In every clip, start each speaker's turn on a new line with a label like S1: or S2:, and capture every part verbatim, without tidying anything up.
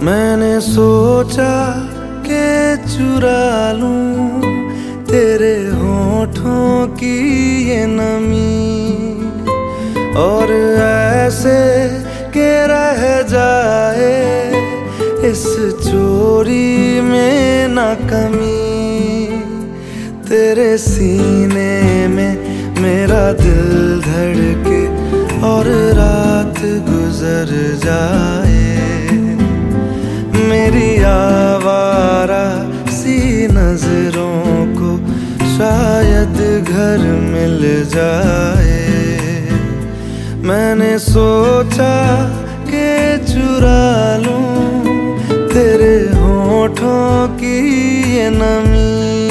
S1: मैंने सोचा के चुरा लूं तेरे होठों की ये नमी, और ऐसे के रह जाए इस चोरी में ना कमी। तेरे सीने में मेरा दिल धड़के और रात गुजर जाए, मेरी आवारा सी नजरों को शायद घर मिल जाए। मैंने सोचा के चुरा लूं तेरे होठों की ये नमी।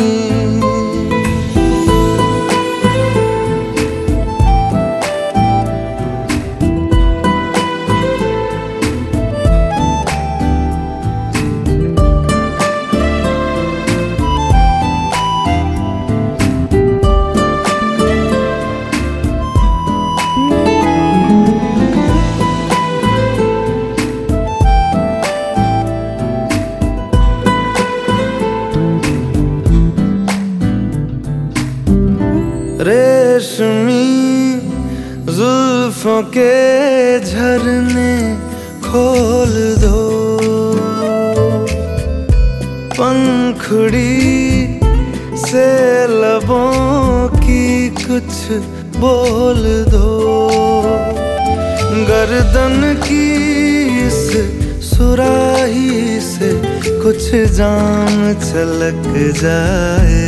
S1: रेशमी जुल्फों के झरने खोल दो, पंखुड़ी से लबों की कुछ बोल दो। गर्दन की इस सुराही से कुछ जाम छलक जाए,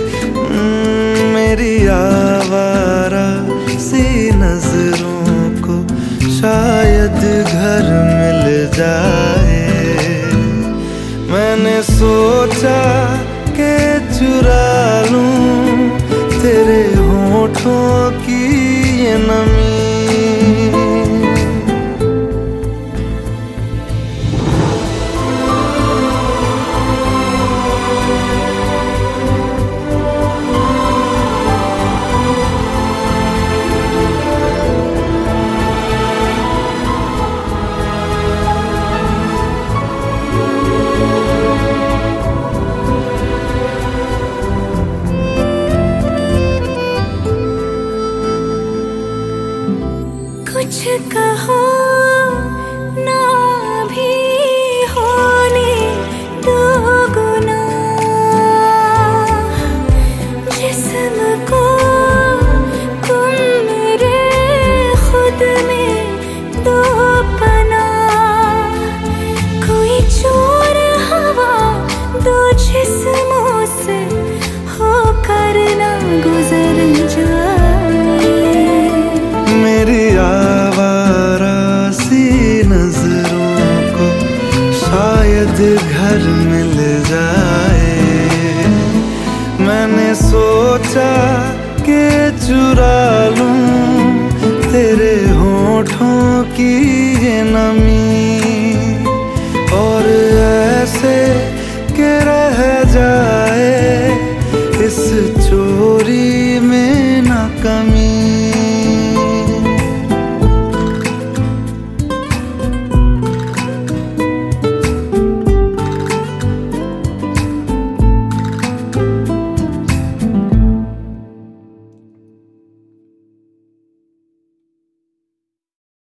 S1: मेरी आवारा सी नजरों को शायद घर मिल जाए। मैंने सोचा के चुरा लूं तेरे होठों की ये नमी।
S2: कुछ कहो ना भी होने दो गुना, जिस्म को तुम मेरे खुद में दो पना। कोई चोर हवा दो जिस्मों से होकर ना गुजर जाए,
S1: मेरी आवारा सी नजरों को शायद घर मिल जाए। मैंने सोचा के चुरा लूं तेरे होठों की ये नमी, और ऐसे के रह जाए इस चोरी में